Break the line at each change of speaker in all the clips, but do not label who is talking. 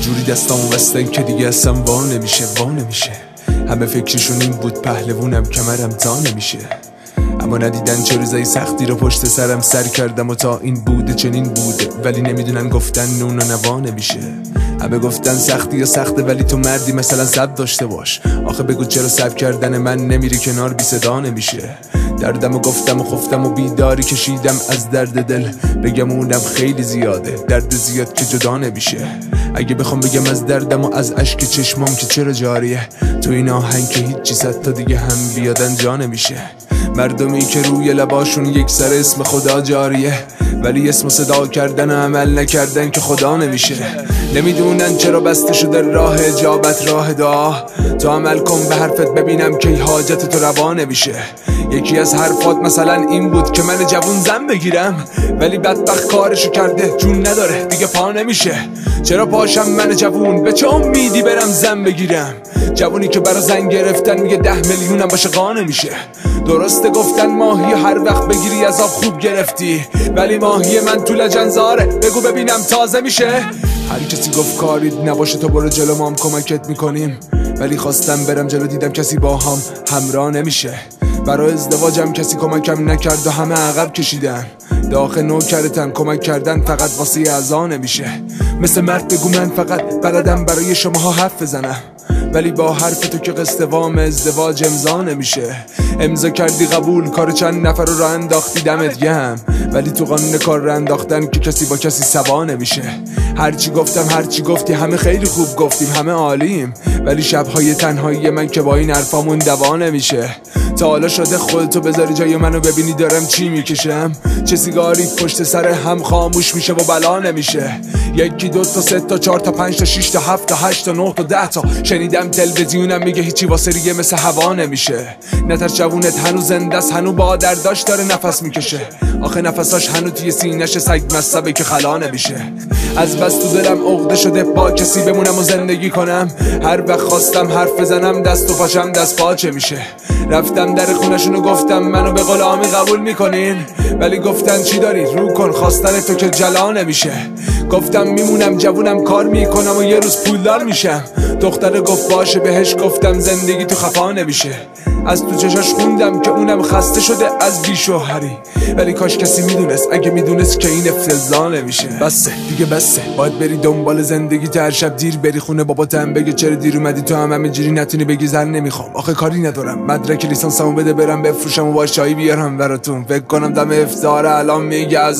جوری دستامو بستن که دیگه اصلا وا نمیشه همه فکرشون این بود پهلوونم کمرم تا نمیشه، اما ندیدن چه روزای سختی رو پشت سرم سر کردم و تا این بوده چنین بوده، ولی نمیدونن گفتن نون و نوا نمیشه. همه گفتن سختی یا سخته ولی تو مردی مثلا صبر داشته باش، آخه بگو چرا صبر کردن من نمیری کنار بی صدا نمیشه. دردم و گفتم و خفتم و بیداری کشیدم از درد دل، بگم اونم خیلی زیاده، درد زیاد که جدا نمیشه. اگه بخوام بگم از دردم و از اشک چشمام که چرا جاریه، تو این آهنگ که هیچی صد تا دیگه هم بیادن جا نمیشه. مردمی که روی لباشون یک سر اسم خدا جاریه، ولی اسم صدا کردن و عمل نکردن که خدا نمیشه. نمیدونن چرا بسته شده راه اجابت، راه دعا، تو عمل کن به حرفت ببینم که حاجت تو روا نمیشه. یکی از حرفات مثلا این بود که من جوون زن بگیرم، ولی بدبخت کارشو کرده جون نداره دیگه پا نمیشه. چرا پاشم من جوون به چه امیدی برم زن بگیرم، جوونی که برا زن گرفتن میگه 10 میلیونم باشه قا نمیشه. درسته گفتن ماهی هر وقت بگیری از آب خوب گرفتی، ولی ماهی من تو لجنزاره، بگو ببینم تازه میشه. هر کسی گفت کاری نباشه تو برو جلو ما هم کمکت میکنیم، ولی خواستم برم جلو دیدم کسی با هم همراه نمیشه. برای ازدواجم کسی کمکم نکرد و همه عقب کشیدن، داخل نوکرتن کمک کردن فقط واسه اعضا نمیشه. مثل مرد بگو من فقط بلدم برای شماها حرف بزنم، ولی با حرف تو که قسط وام ازدواج امضا نمیشه. امضا کردی قبول کار چند نفر رو انداختی دمت گرم، ولی تو قانون کار رو انداختن که کسی با کسی سوا نمیشه. هرچی گفتم هرچی گفتی همه خیلی خوب گفتیم، همه عالیم، ولی شبهای تنهایی من که با این حرفامون دوا نمیشه. تا حالا شده خودتو بذاری جای منو ببینی دارم چی میکشم، چه سیگاری پشت سر هم خاموش میشه و بلا نمیشه. 1 2 تا 3 تا 4 تا 5 تا 6 تا 7 تا 8 تا 9 تا 10 تا شنیدم تلویزیونم میگه هیچی واسه ریگه مثل هوا نمیشه. نتر جوونت هنو زنده است، هنو با درداش داره نفس میکشه، آخه نفساش هنو توی سینه‌ش سگ مصبه که خلا نمیشه. از بس تو دلم عقده شده با کسی بمونم و زندگی کنم، هر وقت خواستم حرف بزنم دست و پاشم دست پاچه میشه. رفتم در خونشون و گفتم منو به غلامی قبول میکنین، ولی گفتن چی داری رو کن خواستن تو که جلا نمیشه. گفتم میمونم جوونم کار میکنم و یه روز پولدار میشم، دختره گفت باشه بهش گفتم زندگی تو خفا نمیشه. از تو چشاش خوندم که اونم خسته شده از بیشوهری، ولی کاش کسی میدونست، اگه میدونست که این افتضاح نمیشه. بسه دیگه بسه، باید بری دنبال زندگی تا هر شب دیر بری خونه باباتم بگه چرا دیر اومدی تو هم همینجوری نتونی بگی زن نمیخوام، آخه کاری ندارم مدرک لیسانسمو بده برم بفروشم و با چای بیارم براتون. فکر کنم دم افطار الان میگه از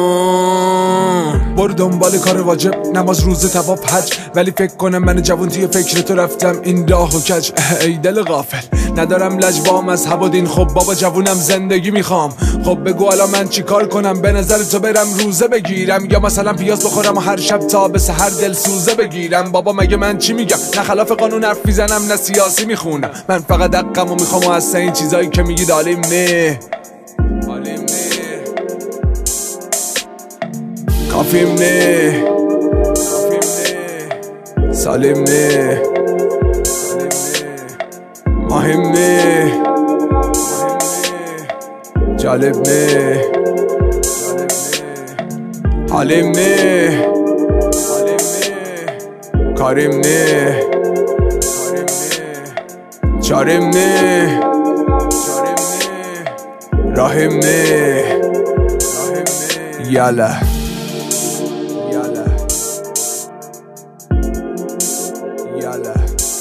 اون برو دنبال کار واجب نماز روزه طواف حج، ولی فکر کنم من جوون توی فکر تو رفتم این راه و کج. ای دل غافل ندارم لجبا مذهب و دین، خب بابا جوونم زندگی میخوام، خب بگو الان من چی کار کنم؟ به نظر تو برم روزه بگیرم یا مثلا پیاز بخورم و هر شب تا به سحر دل سوزه بگیرم؟ بابا مگه من چی میگم؟ نه خلاف قانون حرف میزنم نه سیاسی میخونم، من فقط حقمو میخوام و از این چیزایی که میگید عالیم نه کافیم نه سالم نه مهم نه جالب نه حالم نه کارم نه چارم نه راهم نه یالا یالا یالا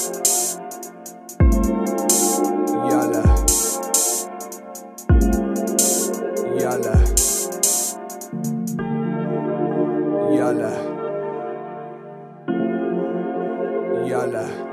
یالا یالا یالا یالا